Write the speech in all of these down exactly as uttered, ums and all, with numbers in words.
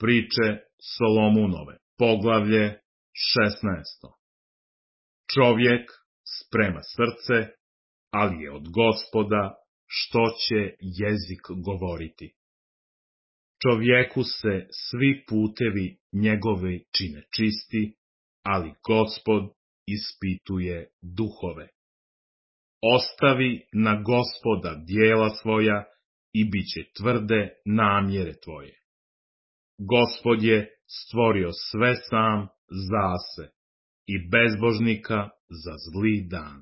Priče Solomunove, poglavlje šesnaesto. Čovjek sprema srce, ali je od Gospoda što će jezik govoriti. Čovjeku se svi putevi njegovi čine čisti, ali Gospod ispituje duhove. Ostavi na Gospoda djela svoja i bit će tvrde namjere tvoje. Gospod je stvorio sve sam zase i bezbožnika za zli dan.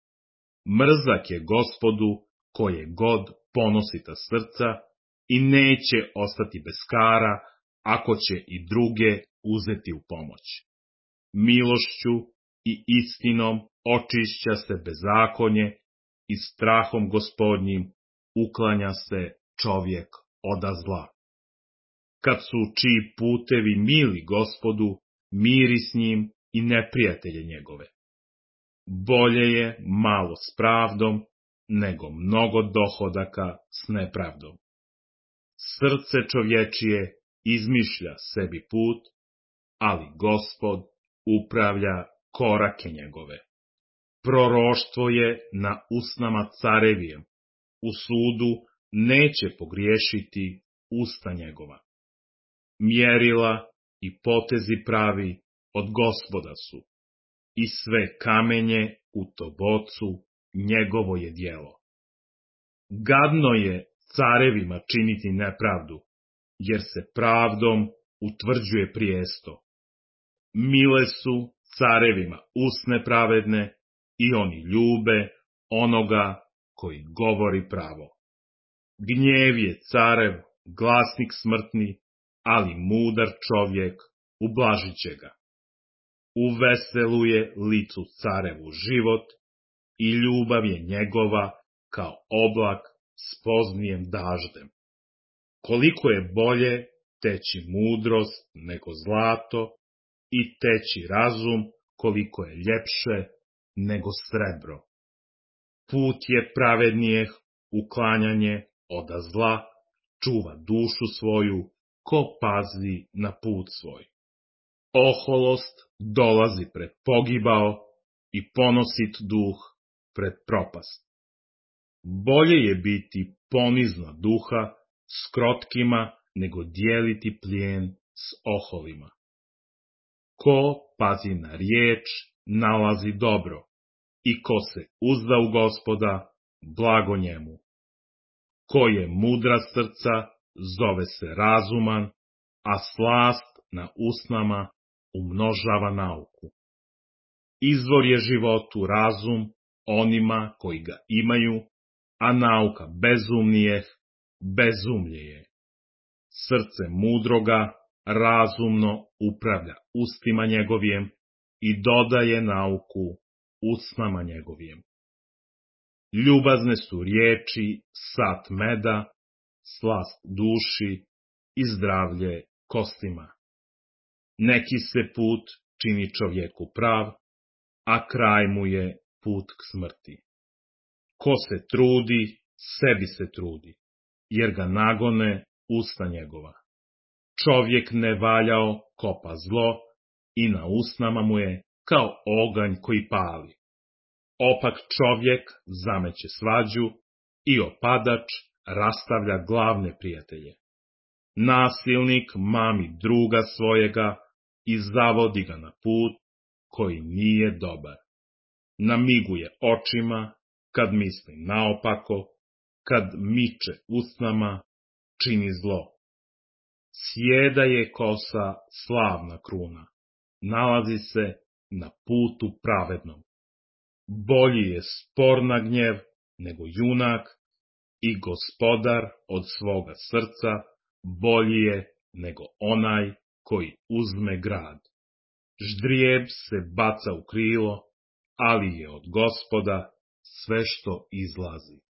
Mrzak je Gospodu koje god ponosita srca i neće ostati bez kara ako će i druge uzeti u pomoć. Milošću i istinom očišća se bezakonje i strahom Gospodnjim uklanja se čovjek oda zla. Kad su čiji putevi mili Gospodu, miri s njim i neprijatelje njegove. Bolje je malo s pravdom, nego mnogo dohodaka s nepravdom. Srce čovječije izmišlja sebi put, ali Gospod upravlja korake njegove. Proroštvo je na usnama carevijem, u sudu neće pogriješiti usta njegova. Mjerila i potezi pravi od Gospoda su, i sve kamenje u tobocu njegovo je djelo. Gadno je carevima činiti nepravdu, jer se pravdom utvrđuje prijesto. Mile su carevima usne pravedne i oni ljube onoga koji govori pravo. Gnjev je carev, glasnik smrtni, ali mudar čovjek ublažit će ga. Uveseluje licu carevu život i ljubav je njegova kao oblak s poznijem daždem. Koliko je bolje teći mudrost nego zlato i teći razum koliko je ljepše nego srebro. Put je pravednijeh uklanjanje oda zla, čuva dušu svoju ko pazi na put svoj. Oholost dolazi pred pogibao i ponosit duh pred propast. Bolje je biti ponizna duha s krotkima nego dijeliti plijen s oholima. Ko pazi na riječ, nalazi dobro, i ko se uzda u Gospoda, blago njemu. Ko je mudra srca, zove se razuman, a slast na usnama umnožava nauku. Izvor je životu razum onima koji ga imaju, a nauka bezumnijeh bezumlje je. Srce mudroga razumno upravlja ustima njegovijem i dodaje nauku usnama njegovijem. Ljubazne su riječi sat meda, slast duši i zdravlje kostima. Neki se put čini čovjeku prav, a kraj mu je put k smrti. Ko se trudi, sebi se trudi, jer ga nagone usta njegova. Čovjek nevaljao kopa zlo i na usnama mu je kao oganj koji pali. Opak čovjek zameće svađu i opadač rastavlja glavne prijatelje. Nasilnik mami druga svojega i zavodi ga na put koji nije dobar. Namiguje očima kad misli naopako, kad miče usnama, čini zlo. Sjeda je kosa slavna kruna, nalazi se na putu pravednom. Bolji je spor na gnjev nego junak i gospodar od svoga srca bolji je nego onaj koji uzme grad. Ždrijeb se baca u krilo, ali je od Gospoda sve što izlazi.